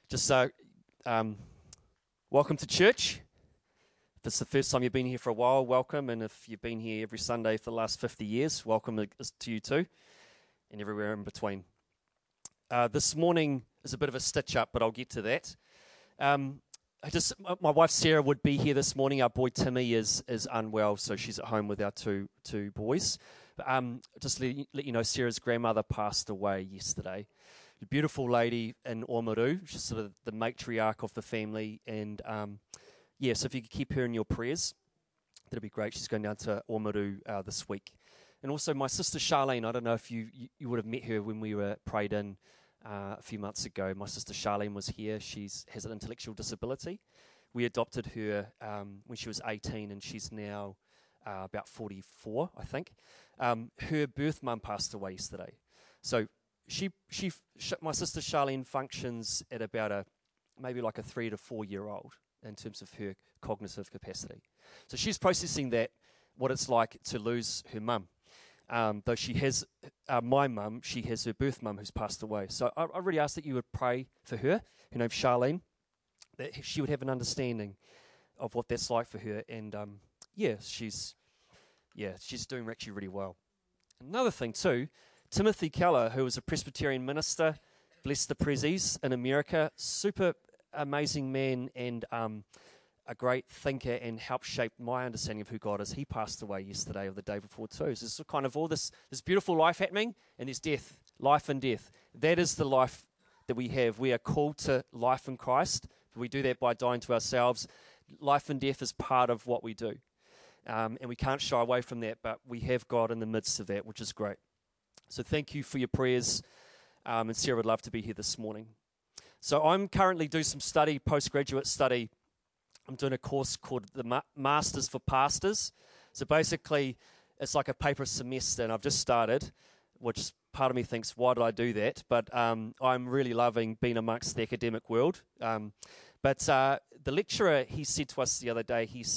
Just welcome to church. If it's the first time you've been here for a while, welcome. And if you've been here every Sunday for the last 50 years, welcome to you too, and everywhere in between. This morning is a bit of a stitch-up, but I'll get to that. My wife Sarah would be here this morning. Our boy Timmy is unwell, so she's at home with our two boys. Just let you know, Sarah's grandmother passed away yesterday. A beautiful lady in Oamaru. She's sort of the matriarch of the family, and so if you could keep her in your prayers, that'd be great. She's going down to Oamaru this week. And also my sister Charlene, I don't know if you would have met her when we were prayed in a few months ago. My sister Charlene was here. She has an intellectual disability. We adopted her when she was 18, and she's now about 44, I think. Her birth mum passed away yesterday. So my sister Charlene functions at about maybe like a 3 to 4 year old in terms of her cognitive capacity. So she's processing what it's like to lose her mum. Though she has my mum, she has her birth mum who's passed away. So I really ask that you would pray for her. Her name's Charlene, that she would have an understanding of what that's like for her. And she's doing actually really well. Another thing too, Timothy Keller, who was a Presbyterian minister, bless the Prezzies in America, super amazing man and a great thinker, and helped shape my understanding of who God is. He passed away yesterday or the day before too. So there's kind of all this beautiful life happening, and there's death, life and death. That is the life that we have. We are called to life in Christ. We do that by dying to ourselves. Life and death is part of what we do. And we can't shy away from that, but we have God in the midst of that, which is great. So thank you for your prayers, and Sarah would love to be here this morning. So I'm currently doing some study, postgraduate study. I'm doing a course called the Masters for Pastors. So basically, it's like a paper semester, and I've just started, which part of me thinks, why did I do that? But I'm really loving being amongst the academic world. But the lecturer, he said to us the other day, he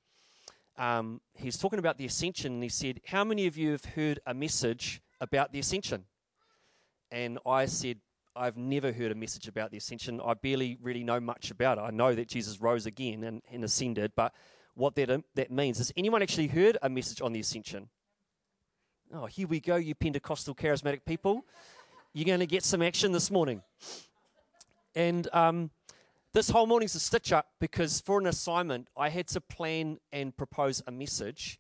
was talking about the ascension, and he said, how many of you have heard a message about the ascension? And I said, I've never heard a message about the ascension. I barely really know much about it. I know that Jesus rose again and ascended, but what that means. Has anyone actually heard a message on the ascension? Oh, here we go, you Pentecostal charismatic people. You're going to get some action this morning. And this whole morning's a stitch-up because for an assignment, I had to plan and propose a message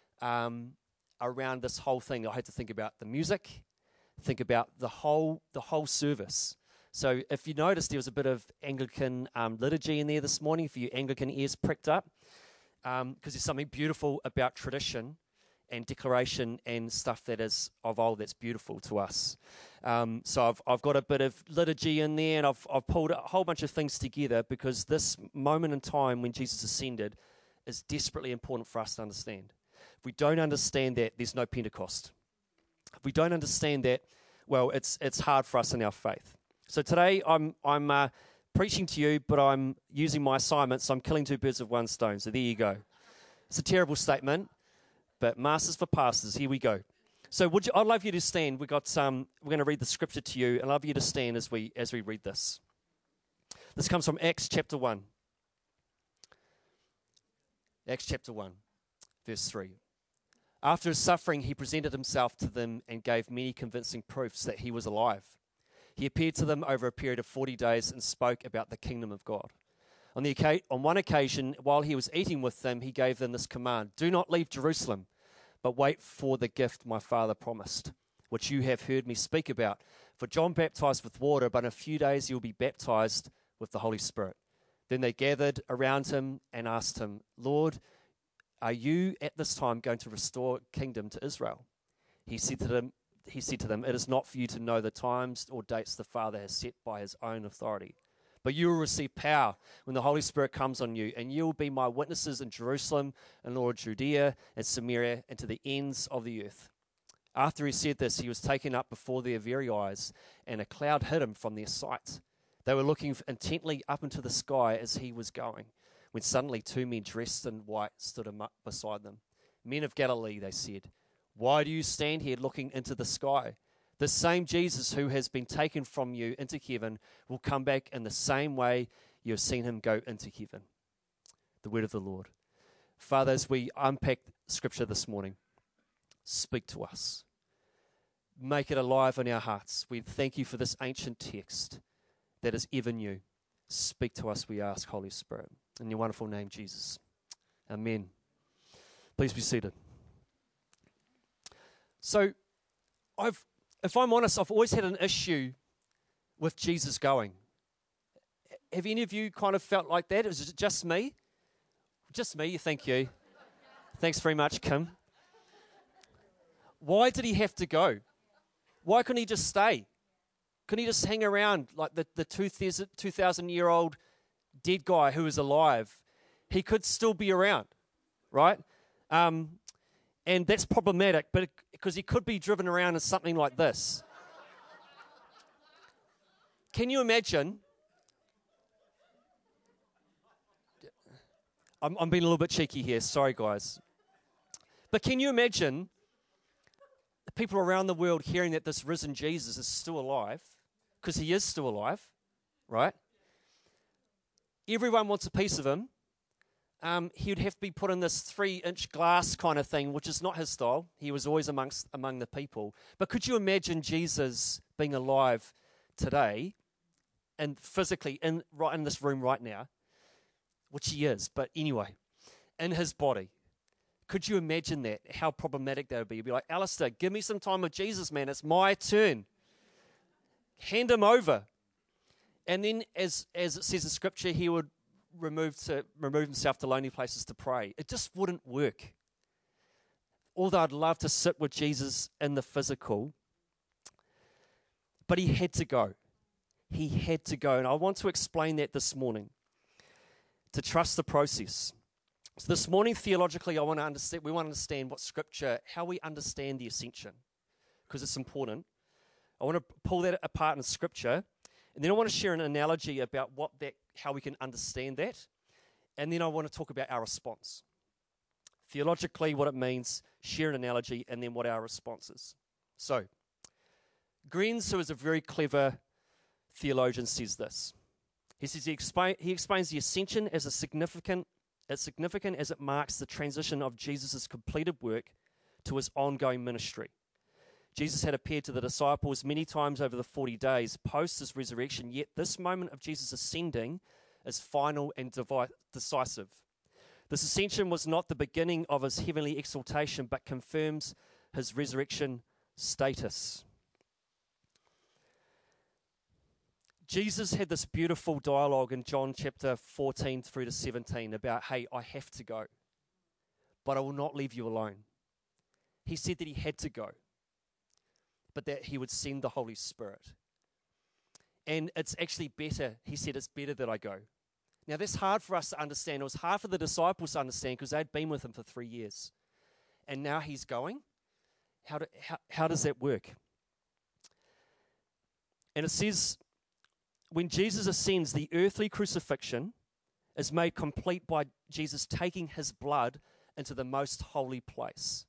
around this whole thing. I had to think about the music, think about the whole service. So if you noticed, there was a bit of Anglican liturgy in there this morning for you Anglican ears pricked up, because there's something beautiful about tradition and declaration and stuff that is of old that's beautiful to us. So I've got a bit of liturgy in there, and I've pulled a whole bunch of things together because this moment in time when Jesus ascended is desperately important for us to understand. If we don't understand that, there's no Pentecost. If we don't understand that, well, it's hard for us in our faith. So today I'm preaching to you, but I'm using my assignment, so I'm killing two birds with one stone. So there you go. It's a terrible statement, but Masters for Pastors, here we go. So I'd love you to stand. We're going to read the scripture to you. I'd love you to stand as we read this. This comes from Acts chapter 1. Acts chapter 1, verse 3. After his suffering, he presented himself to them and gave many convincing proofs that he was alive. He appeared to them over a period of 40 days and spoke about the kingdom of God. On one occasion, while he was eating with them, he gave them this command: do not leave Jerusalem, but wait for the gift my Father promised, which you have heard me speak about. For John baptized with water, but in a few days you will be baptized with the Holy Spirit. Then they gathered around him and asked him, Lord, are you at this time going to restore kingdom to Israel? He said to them, it is not for you to know the times or dates the Father has set by his own authority. But you will receive power when the Holy Spirit comes on you, and you will be my witnesses in Jerusalem and all Judea and Samaria and to the ends of the earth. After he said this, he was taken up before their very eyes, and a cloud hid him from their sight. They were looking intently up into the sky as he was going, when suddenly two men dressed in white stood beside them. Men of Galilee, they said, why do you stand here looking into the sky? The same Jesus who has been taken from you into heaven will come back in the same way you have seen him go into heaven. The word of the Lord. Father, as we unpack Scripture this morning, speak to us. Make it alive in our hearts. We thank you for this ancient text that is ever new. Speak to us, we ask, Holy Spirit. In your wonderful name, Jesus. Amen. Please be seated. So, if I'm honest, I've always had an issue with Jesus going. Have any of you kind of felt like that? Is it just me? Just me, thank you. Thanks very much, Kim. Why did he have to go? Why couldn't he just stay? Couldn't he just hang around like the 2,000-year-old dead guy who is alive? He could still be around, right? And that's problematic, but because he could be driven around in something like this. Can you imagine? I'm being a little bit cheeky here. Sorry, guys. But can you imagine the people around the world hearing that this risen Jesus is still alive? Because he is still alive, right? Everyone wants a piece of him. He would have to be put in this 3-inch glass kind of thing, which is not his style. He was always among the people. But could you imagine Jesus being alive today and physically right in this room right now, which he is, but anyway, in his body? Could you imagine that? How problematic that would be? You'd be like, Alistair, give me some time with Jesus, man. It's my turn. Hand him over. And then, as it says in Scripture, he would remove himself to lonely places to pray. It just wouldn't work. Although I'd love to sit with Jesus in the physical, but he had to go. He had to go. And I want to explain that this morning, to trust the process. So this morning, theologically, we want to understand what Scripture, how we understand the ascension, because it's important. I want to pull that apart in Scripture, and then I want to share an analogy about how we can understand that, and then I want to talk about our response. Theologically, what it means, share an analogy, and then what our response is. So, Grenz, who is a very clever theologian, says this. He says he explains the ascension as significant as it marks the transition of Jesus' completed work to his ongoing ministry. Jesus had appeared to the disciples many times over the 40 days post his resurrection, yet this moment of Jesus ascending is final and decisive. This ascension was not the beginning of his heavenly exaltation, but confirms his resurrection status. Jesus had this beautiful dialogue in John chapter 14 through to 17 about, hey, I have to go, but I will not leave you alone. He said that he had to go, but that he would send the Holy Spirit. And it's actually better, he said, it's better that I go. Now, that's hard for us to understand. It was hard for the disciples to understand because they'd been with him for 3 years. And now he's going. How does that work? And it says, when Jesus ascends, the earthly crucifixion is made complete by Jesus taking his blood into the most holy place,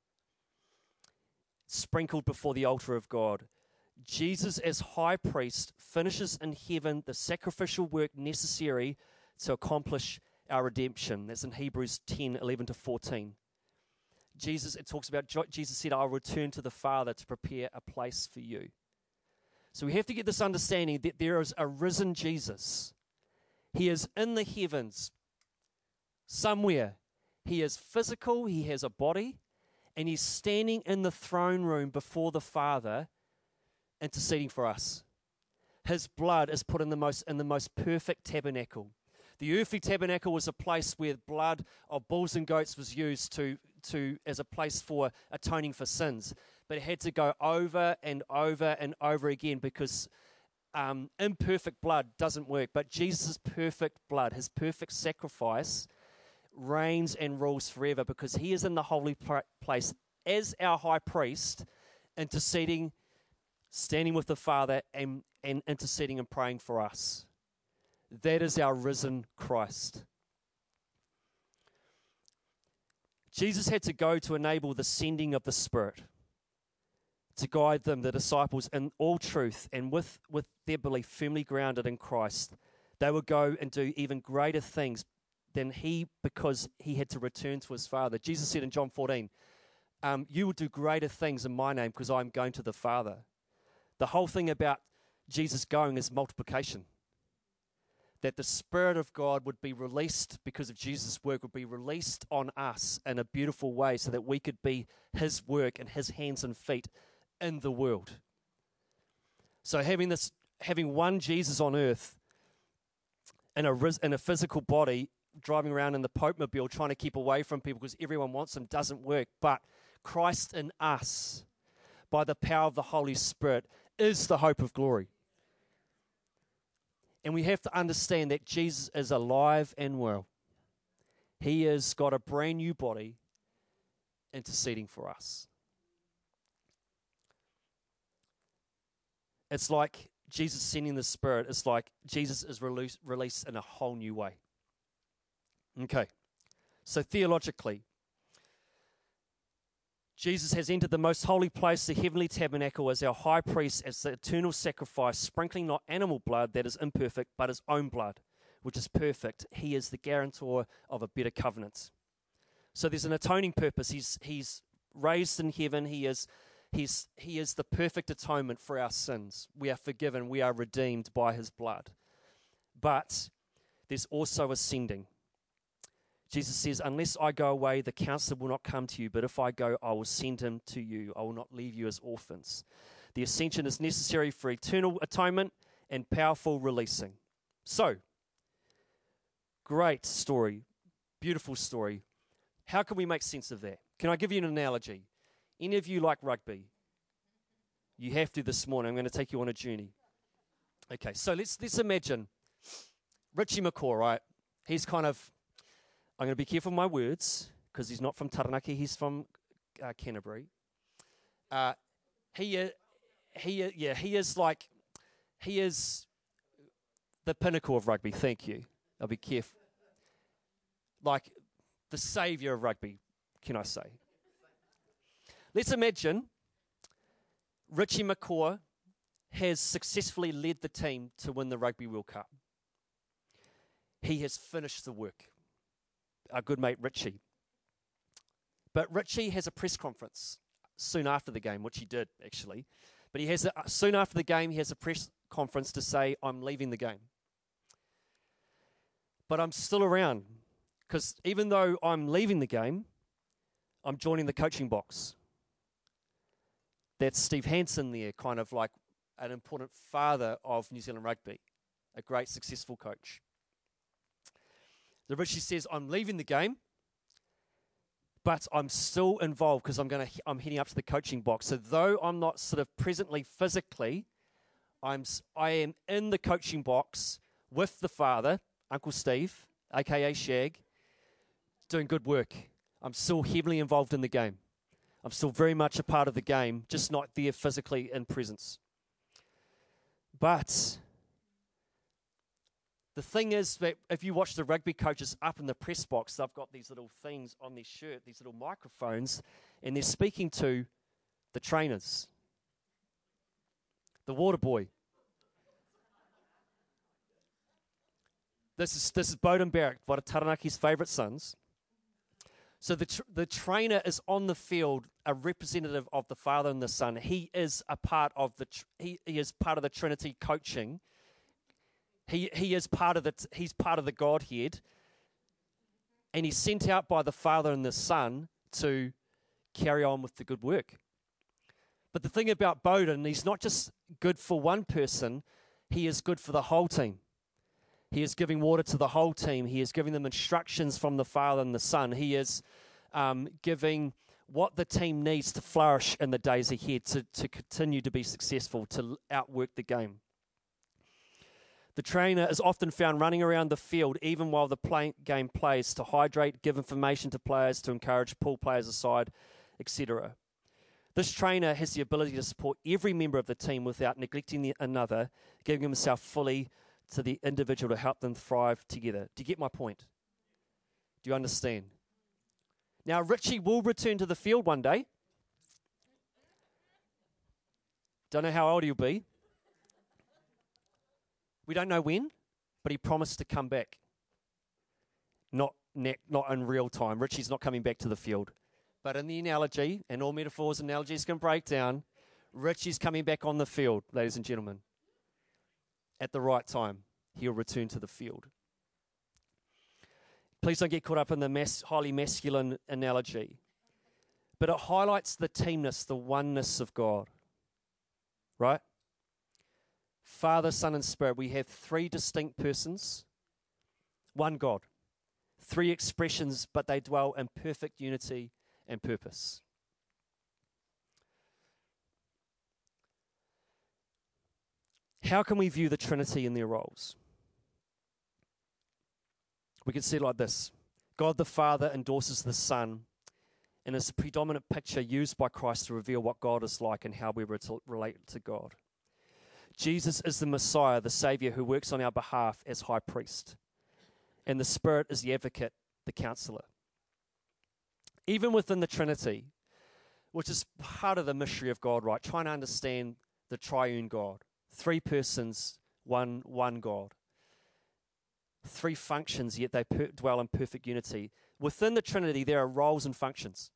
sprinkled before the altar of God. Jesus, as high priest, finishes in heaven the sacrificial work necessary to accomplish our redemption. That's in Hebrews 10:11-14. It talks about Jesus said, I'll return to the Father to prepare a place for you. So we have to get this understanding that there is a risen Jesus. He is in the heavens somewhere. He is physical, he has a body, and he's standing in the throne room before the Father, interceding for us. His blood is put in the most perfect tabernacle. The earthly tabernacle was a place where blood of bulls and goats was used as a place for atoning for sins. But it had to go over and over and over again because imperfect blood doesn't work. But Jesus' perfect blood, his perfect sacrifice, reigns and rules forever because he is in the holy place as our high priest, interceding, standing with the Father and interceding and praying for us. That is our risen Christ. Jesus had to go to enable the sending of the Spirit, to guide them, the disciples, in all truth, and with their belief firmly grounded in Christ, they would go and do even greater things than he, because he had to return to his Father. Jesus said in John 14, you will do greater things in my name because I'm going to the Father. The whole thing about Jesus going is multiplication. That the Spirit of God would be released because of Jesus' work, would be released on us in a beautiful way so that we could be his work and his hands and feet in the world. So having one Jesus on earth in a physical body, driving around in the Pope Mobile, trying to keep away from people because everyone wants him, doesn't work. But Christ in us, by the power of the Holy Spirit, is the hope of glory. And we have to understand that Jesus is alive and well. He has got a brand new body interceding for us. It's like Jesus sending the Spirit. It's like Jesus is released in a whole new way. Okay, so theologically, Jesus has entered the most holy place, the heavenly tabernacle, as our high priest, as the eternal sacrifice, sprinkling not animal blood that is imperfect, but his own blood, which is perfect. He is the guarantor of a better covenant. So there's an atoning purpose. He's raised in heaven. He is the perfect atonement for our sins. We are forgiven. We are redeemed by his blood. But there's also ascending. Jesus says, unless I go away, the counselor will not come to you, but if I go, I will send him to you. I will not leave you as orphans. The ascension is necessary for eternal atonement and powerful releasing. So, great story, beautiful story. How can we make sense of that? Can I give you an analogy? Any of you like rugby? You have to this morning. I'm going to take you on a journey. Okay, so let's imagine Richie McCaw, right? He's kind of, I'm going to be careful with my words because he's not from Taranaki. He's from Canterbury. He is the pinnacle of rugby. Thank you. I'll be careful. Like the savior of rugby, can I say? Let's imagine Richie McCaw has successfully led the team to win the Rugby World Cup. He has finished the work. Our good mate Richie. But Richie has a press conference soon after the game, which he did actually. But soon after the game, he has a press conference to say, I'm leaving the game. But I'm still around because even though I'm leaving the game, I'm joining the coaching box. That's Steve Hansen there, kind of like an important father of New Zealand rugby, a great successful coach. The Richie says, I'm leaving the game, but I'm still involved because I'm heading up to the coaching box. So though I'm not sort of presently physically, I am in the coaching box with the father, Uncle Steve, aka Shag, doing good work. I'm still heavily involved in the game. I'm still very much a part of the game, just not there physically in presence. But the thing is that if you watch the rugby coaches up in the press box, they've got these little things on their shirt, these little microphones, and they're speaking to the trainers, the water boy. This is Bowden Barrett, one of Taranaki's favourite sons. So the trainer is on the field, a representative of the Father and the Son. He is a part of he is part of the Trinity coaching. He is he's part of the Godhead, and he's sent out by the Father and the Son to carry on with the good work. But the thing about Bowden, he's not just good for one person; he is good for the whole team. He is giving water to the whole team. He is giving them instructions from the Father and the Son. He is giving what the team needs to flourish in the days ahead, to continue to be successful, to outwork the game. The trainer is often found running around the field even while the game plays, to hydrate, give information to players, to encourage, pull players aside, etc. This trainer has the ability to support every member of the team without neglecting another, giving himself fully to the individual to help them thrive together. Do you get my point? Do you understand? Now, Richie will return to the field one day. Don't know how old he'll be. We don't know when, but he promised to come back. Not in real time. Richie's not coming back to the field. But in the analogy, and all metaphors and analogies can break down, Richie's coming back on the field, ladies and gentlemen. At the right time, he'll return to the field. Please don't get caught up in the highly masculine analogy. But it highlights the teamness, the oneness of God. Right? Father, Son, and Spirit. We have three distinct persons, one God. Three expressions, but they dwell in perfect unity and purpose. How can we view the Trinity in their roles? We can see it like this. God the Father endorses the Son, and is the predominant picture used by Christ to reveal what God is like and how we relate to God. Jesus is the Messiah, the Savior who works on our behalf as high priest. And the Spirit is the advocate, the counselor. Even within the Trinity, which is part of the mystery of God, right? Trying to understand the triune God. Three persons, one God. Three functions, yet they dwell in perfect unity. Within the Trinity, there are roles and functions.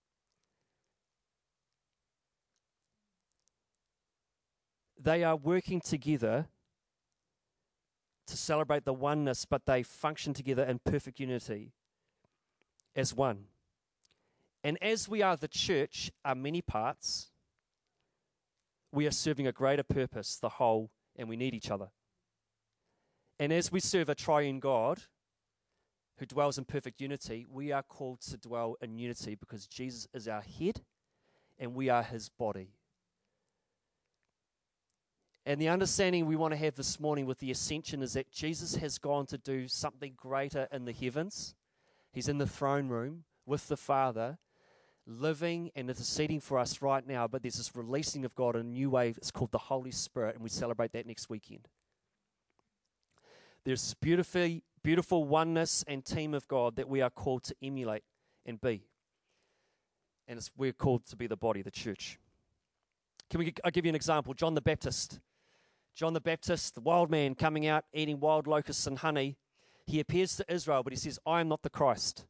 They are working together to celebrate the oneness, but they function together in perfect unity as one. And as we are the church, are many parts, we are serving a greater purpose, the whole, and we need each other. And as we serve a triune God who dwells in perfect unity, we are called to dwell in unity because Jesus is our head and we are his body. And the understanding we want to have this morning with the ascension is that Jesus has gone to do something greater in the heavens. He's in the throne room with the Father, living and interceding for us right now, but there's this releasing of God in a new way. It's called the Holy Spirit, and we celebrate that next weekend. There's beautiful oneness and team of God that we are called to emulate and be. And we're called to be the body, the church. I'll give you an example. John the Baptist. John the Baptist, the wild man coming out, eating wild locusts and honey. He appears to Israel, but he says, I am not the Christ.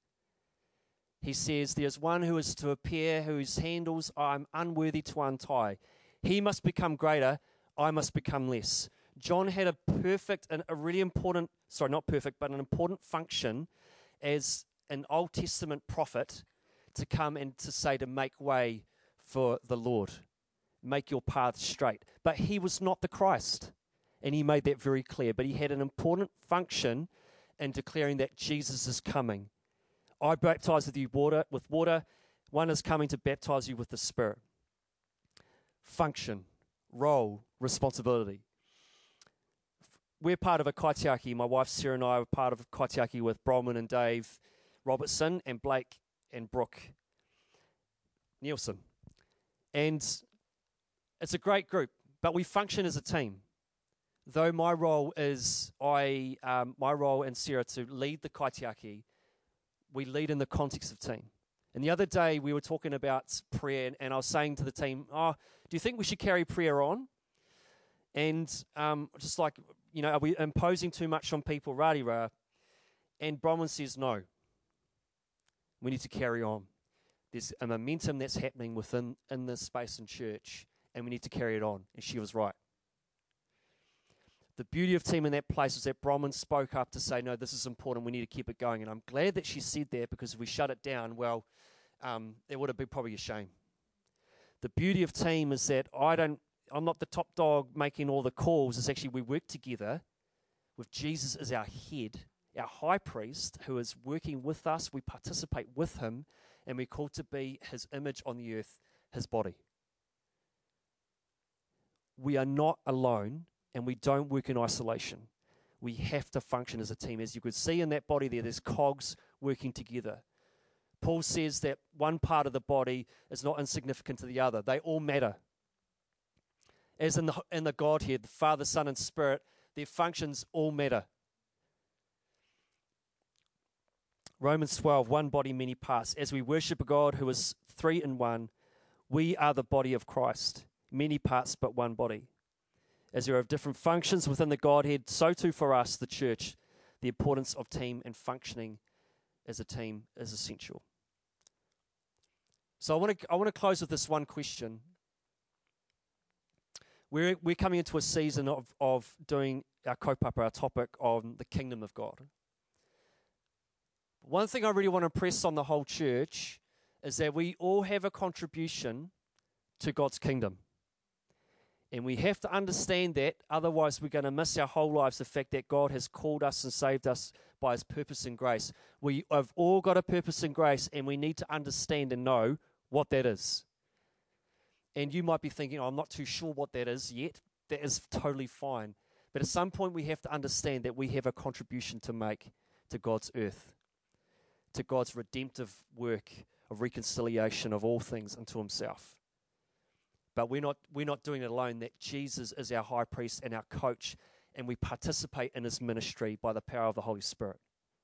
He says, there's one who is to appear, whose handles I'm unworthy to untie. He must become greater, I must become less. John had a perfect and a really important, not perfect, but an important function as an Old Testament prophet to come and to say, to make way for the Lord. Make your path straight. But he was not the Christ, and he made that very clear. But he had an important function in declaring that Jesus is coming. I baptize with you with water. One is coming to baptize you with the Spirit. Function, role, responsibility. We're part of a kaitiaki. My wife Sarah and I are part of a kaitiaki with Bronwyn and Dave Robertson and Blake and Brooke Nielsen. And it's a great group, but we function as a team. Though my role is, my role and Sarah to lead the kaitiaki, we lead in the context of team. And the other day we were talking about prayer, and I was saying to the team, do you think we should carry prayer on? And just like, are we imposing too much on people, rah-de-rah? And Bronwyn says, no. We need to carry on. There's a momentum that's happening in this space in church, and we need to carry it on. And she was right. The beauty of team in that place was that Bronwyn spoke up to say, no, this is important, we need to keep it going. And I'm glad that she said that, because if we shut it down, it would have been probably a shame. The beauty of team is that I'm not the top dog making all the calls. It's actually we work together with Jesus as our head, our high priest, who is working with us. We participate with him, and we're called to be his image on the earth, his body. We are not alone, and we don't work in isolation. We have to function as a team. As you could see in that body there's cogs working together. Paul says that one part of the body is not insignificant to the other. They all matter. As in the Godhead, the Father, Son, and Spirit, their functions all matter. Romans 12, one body, many parts. As we worship a God who is three in one, we are the body of Christ. many parts but one body. As there are different functions within the Godhead, so too for us, the church, the importance of team and functioning as a team is essential. So I want to close with this one question. We're coming into a season of doing our kaupapa, our topic on the kingdom of God. One thing I really want to impress on the whole church is that we all have a contribution to God's kingdom. And we have to understand that, otherwise we're going to miss our whole lives, the fact that God has called us and saved us by His purpose and grace. We have all got a purpose and grace, and we need to understand and know what that is. And you might be thinking, I'm not too sure what that is yet. That is totally fine. But at some point we have to understand that we have a contribution to make to God's earth, to God's redemptive work of reconciliation of all things unto Himself. But we're not doing it alone, that Jesus is our high priest and our coach, and we participate in His ministry by the power of the Holy Spirit.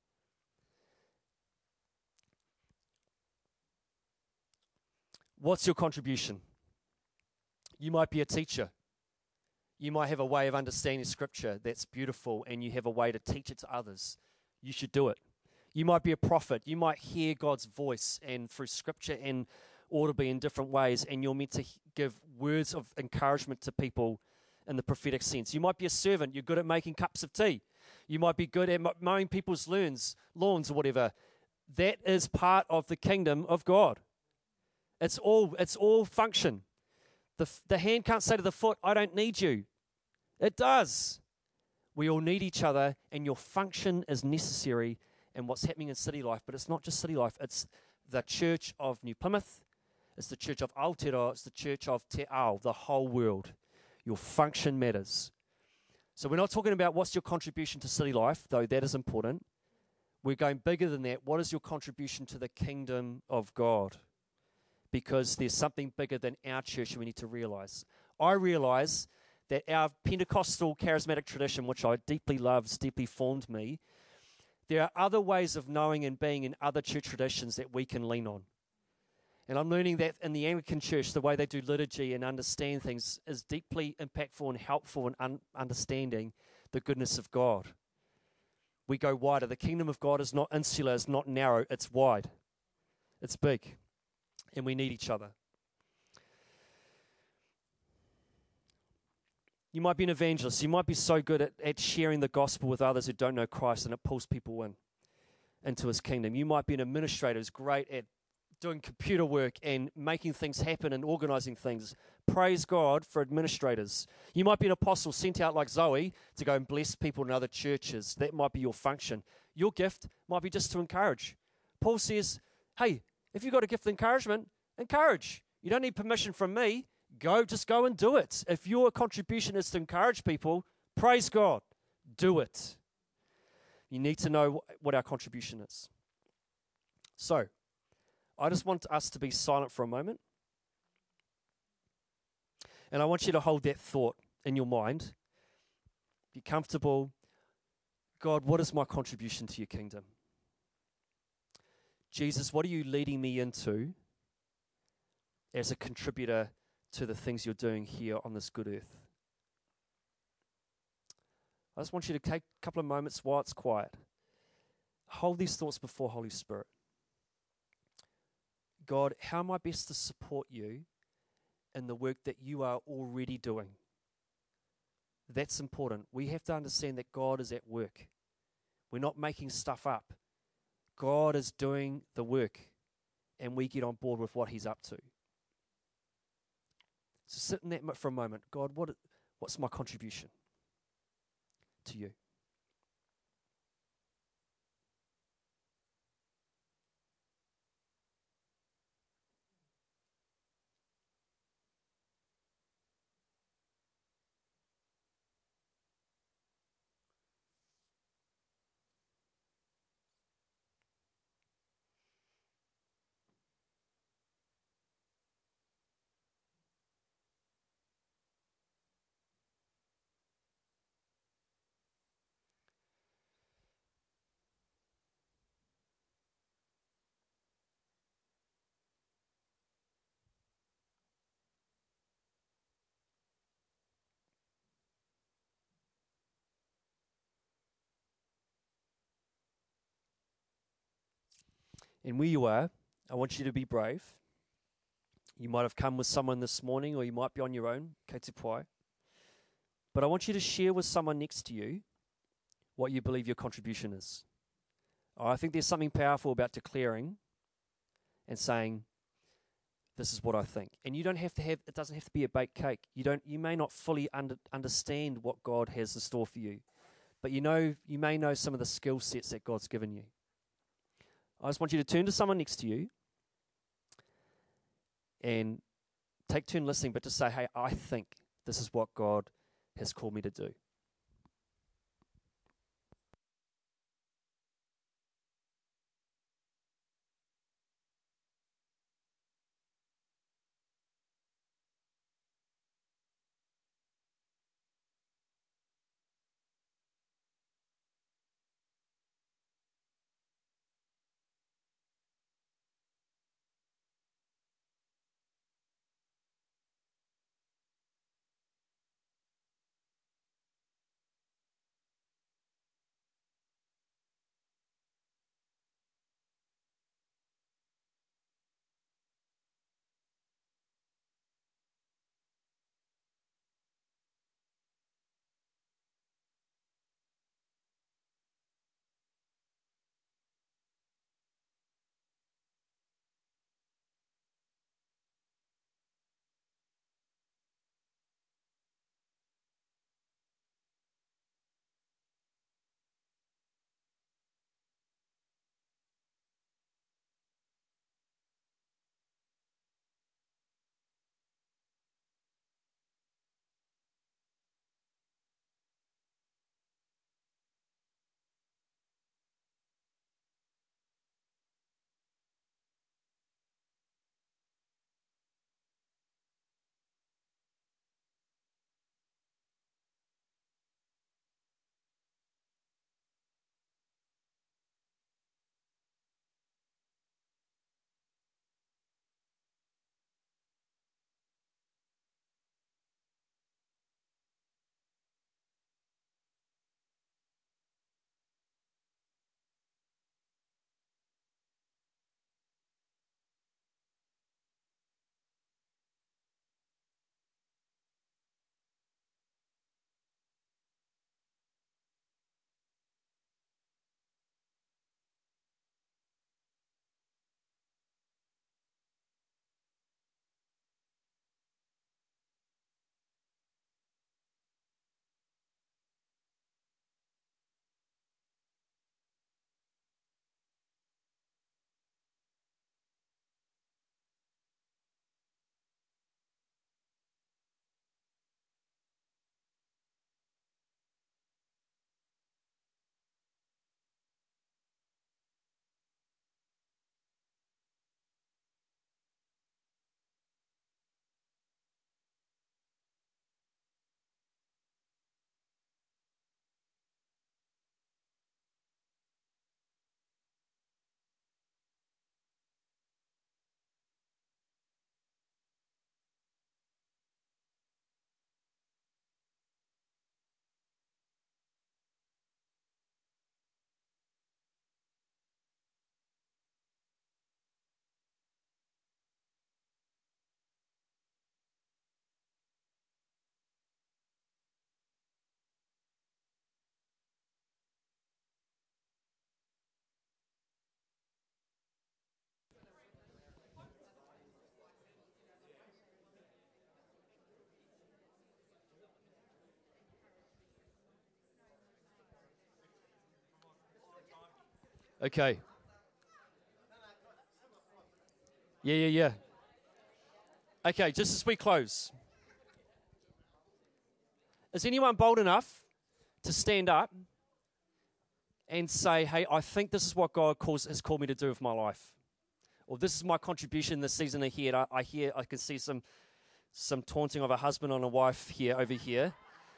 What's your contribution? You might be a teacher. You might have a way of understanding Scripture that's beautiful, and you have a way to teach it to others. You should do it. You might be a prophet. You might hear God's voice and through Scripture and audibly in different ways, and you're meant to give words of encouragement to people in the prophetic sense. You might be a servant. You're good at making cups of tea. You might be good at mowing people's lawns or whatever. That is part of the kingdom of God. It's all function. The hand can't say to the foot, I don't need you. It does. We all need each other, and your function is necessary in what's happening in City Life. But it's not just City Life. It's the church of New Plymouth. It's the church of Aotearoa. It's the church of Te Ao, the whole world. Your function matters. So we're not talking about what's your contribution to City Life, though that is important. We're going bigger than that. What is your contribution to the kingdom of God? Because there's something bigger than our church we need to realize. I realize that our Pentecostal charismatic tradition, which I deeply love, has deeply formed me, there are other ways of knowing and being in other church traditions that we can lean on. And I'm learning that in the Anglican Church, the way they do liturgy and understand things is deeply impactful and helpful in understanding the goodness of God. We go wider. The kingdom of God is not insular, it's not narrow, it's wide. It's big. And we need each other. You might be an evangelist. You might be so good at sharing the gospel with others who don't know Christ, and it pulls people into His kingdom. You might be an administrator who's great at doing computer work and making things happen and organizing things. Praise God for administrators. You might be an apostle sent out like Zoe to go and bless people in other churches. That might be your function. Your gift might be just to encourage. Paul says, hey, if you've got a gift of encouragement, encourage. You don't need permission from me. Just go and do it. If your contribution is to encourage people, praise God. Do it. You need to know what our contribution is. So, I just want us to be silent for a moment. And I want you to hold that thought in your mind. Be comfortable. God, what is my contribution to your kingdom? Jesus, what are you leading me into as a contributor to the things you're doing here on this good earth? I just want you to take a couple of moments while it's quiet. Hold these thoughts before Holy Spirit. God, how am I best to support you in the work that you are already doing? That's important. We have to understand that God is at work. We're not making stuff up. God is doing the work, and we get on board with what He's up to. So sit in that for a moment. God, what's my contribution to you? And where you are, I want you to be brave. You might have come with someone this morning, or you might be on your own, kei te pai. But I want you to share with someone next to you what you believe your contribution is. I think there's something powerful about declaring and saying, this is what I think. And you don't have to have, it doesn't have to be a baked cake. You may not fully understand what God has in store for you, but you may know some of the skill sets that God's given you. I just want you to turn to someone next to you and take turn listening, but just say, hey, I think this is what God has called me to do. Okay. Yeah. Okay, just as we close, is anyone bold enough to stand up and say, hey, I think this is what God has called me to do with my life? Or this is my contribution this season ahead. I can see some taunting of a husband on a wife over here.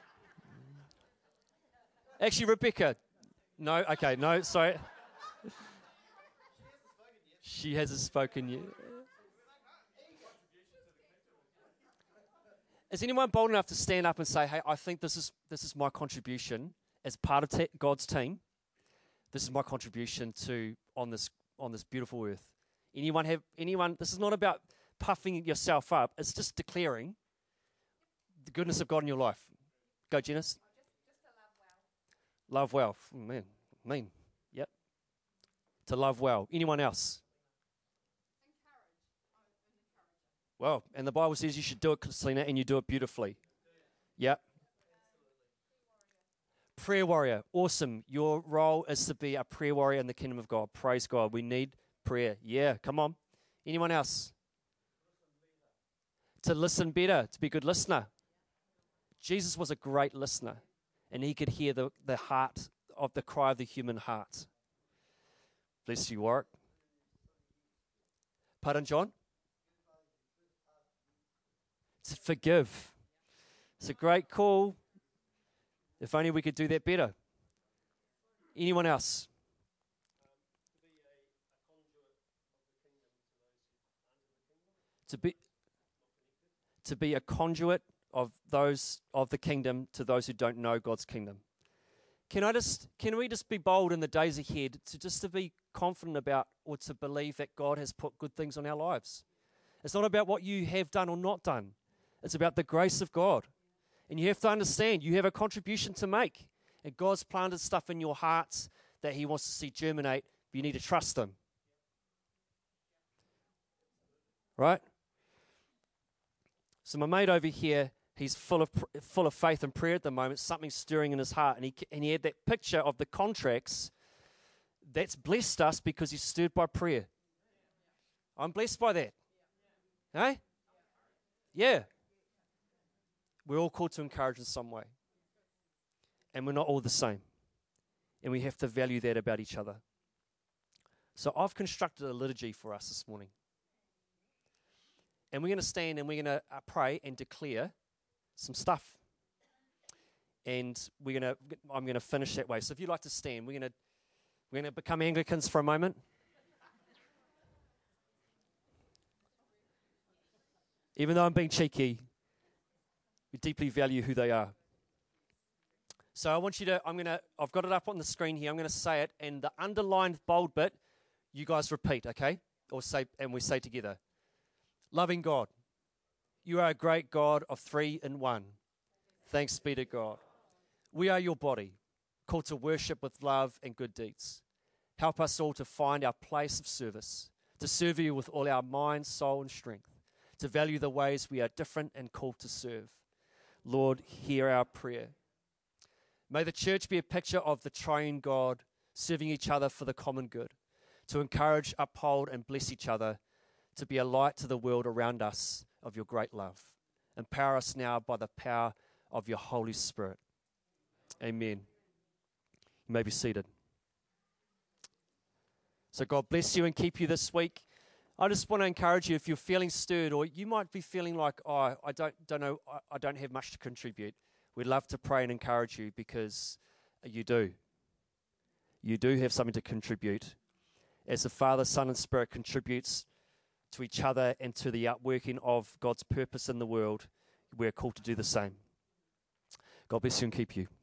Actually, Rebecca. No, okay, no, sorry. She hasn't spoken yet. Is anyone bold enough to stand up and say, hey, I think this is my contribution as part of God's team. This is my contribution on on this beautiful earth. Anyone, this is not about puffing yourself up. It's just declaring the goodness of God in your life. Go, Janice. Just to love well. Love well. Man, mean. Yep. To love well. Anyone else? Well, and the Bible says you should do it, Selena, and you do it beautifully. Yep. Prayer warrior. Awesome. Your role is to be a prayer warrior in the kingdom of God. Praise God. We need prayer. Yeah, come on. Anyone else? To listen better, to be a good listener. Jesus was a great listener, and he could hear the heart of the cry of the human heart. Bless you, Warwick. Pardon, John? To forgive. It's a great call. If only we could do that better. Anyone else? To be a conduit of those of the kingdom to those who don't know God's kingdom. Can we just be bold in the days ahead to be confident about or to believe that God has put good things on our lives? It's not about what you have done or not done. It's about the grace of God. And you have to understand you have a contribution to make. And God's planted stuff in your hearts that he wants to see germinate, but you need to trust him. Right? So my mate over here, he's full of faith and prayer at the moment. Something's stirring in his heart. And he had that picture of the contracts that's blessed us because he's stirred by prayer. I'm blessed by that. Hey? Yeah. We're all called to encourage in some way. And we're not all the same. And we have to value that about each other. So I've constructed a liturgy for us this morning. And we're going to stand and we're going to pray and declare some stuff. And I'm going to finish that way. So if you'd like to stand, we're going to become Anglicans for a moment. Even though I'm being cheeky, we deeply value who they are. So I want you to, I've got it up on the screen here. I'm going to say it, and the underlined bold bit, you guys repeat, okay? And we say together. Loving God, you are a great God of 3 in 1. Thanks be to God. We are your body, called to worship with love and good deeds. Help us all to find our place of service, to serve you with all our mind, soul, and strength, to value the ways we are different and called to serve. Lord, hear our prayer. May the church be a picture of the triune God, serving each other for the common good, to encourage, uphold, and bless each other, to be a light to the world around us of your great love. Empower us now by the power of your Holy Spirit. Amen. You may be seated. So God bless you and keep you this week. I just want to encourage you, if you're feeling stirred, or you might be feeling like, I don't know, I don't have much to contribute. We'd love to pray and encourage you, because you do. You do have something to contribute. As the Father, Son, and Spirit contributes to each other and to the outworking of God's purpose in the world, we're called to do the same. God bless you and keep you.